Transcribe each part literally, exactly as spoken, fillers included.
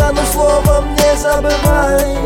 стану словом, не забывай.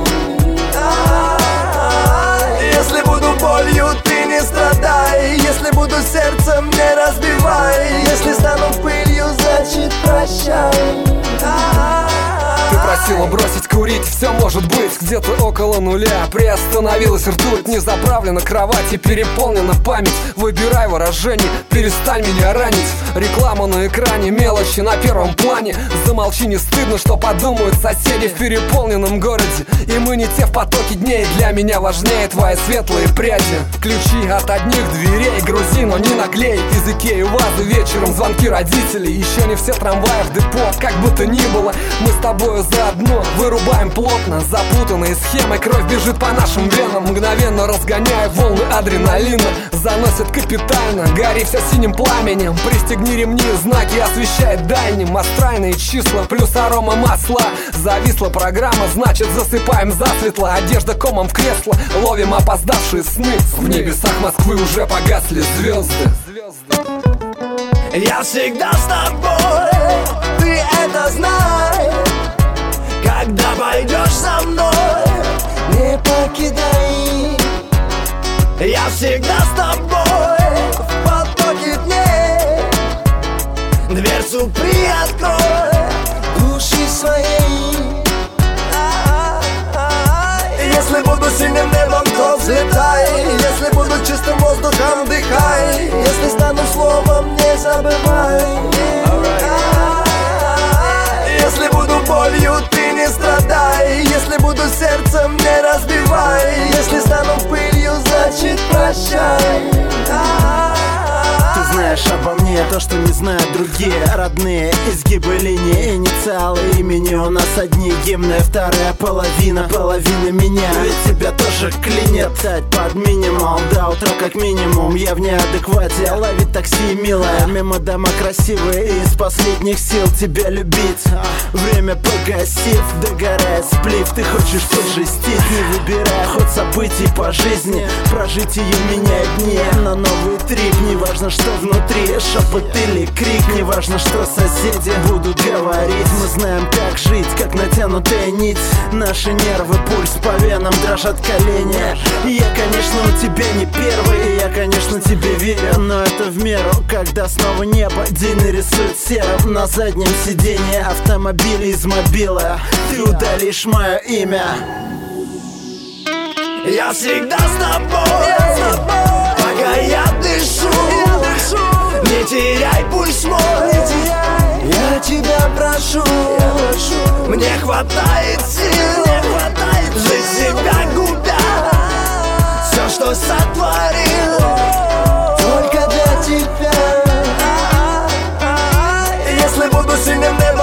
Если буду болью, ты не страдай. Если буду сердцем, не разбивай. Если стану пылью, значит прощай. Ты просила бросить курить, все может быть где-то около нуля. Приостановилась ртуть, не заправлена кровать и переполнена память. Выбирай выражение, перестань меня ранить. Реклама на экране, мелочи на первом плане. Замолчи, не стыдно, что подумают соседи в переполненном городе. И мы не те в потоке дней, для меня важнее твои светлые пряди. Ключи от одних дверей грузи, но не наклей. Из Икеи вазы вечером, звонки родителей. Еще не все трамваи в депо, как бы то ни было. Мы с тобою заодно вырубаем плотно запутанные схемы. Кровь бежит по нашим венам, мгновенно разгоняя волны адреналина. Заносит капитально, гори все синим пламенем. Пристегни ремни, знаки освещает дальним. Астральные числа плюс арома масла. Зависла программа, значит засыпаем засветло. Одежда комом в кресло, ловим опоздавшие сны. В небесах Москвы уже погасли звезды. Я всегда с тобой, ты это знай. Когда пойдешь со мной, не покидай. Я всегда с тобой в потоке дней. Дверцу приоткрой души своей. Если буду синим небом, то взлетай. Если буду чистым воздухом, дыхай. Если стану словом, не забывай. Если буду болью, ты не страдай. Если буду сердцем, не разбивай. Если стану пылью, значит прощай. Ты знаешь обо мне то, что не знают другие. Родные изгибы линии, инициалы имени. У нас одни гимны, вторая половина, половина меня. Ведь тебя тоже клинит тать под минимум. До утра как минимум, я в неадеквате. Ловить такси, милая, мимо дома красивые. И из последних сил тебя любить. Время погасив, догорает сплив. Ты хочешь пожестить, не выбирая ход событий по жизни. Прожить ее меняет дни на новый трип. Неважно, что внутри, шепот или крик. Неважно, что соседи будут говорить. Мы знаем, как жить, как натянутая нить. Наши нервы, пульс по венам, дрожат колени. Я, конечно, у тебя не первый. Я, конечно, тебе верю, но это в меру. Когда снова небо день нарисует серым. На заднем сиденье автомобиля из мобила ты удалишь мое имя. Я всегда с тобой, пока я дышу. Не теряй пульс мой, я тебя прошу. Мне хватает сил жить себя губя. Все, что сотворил, только для тебя. Если буду синим небом,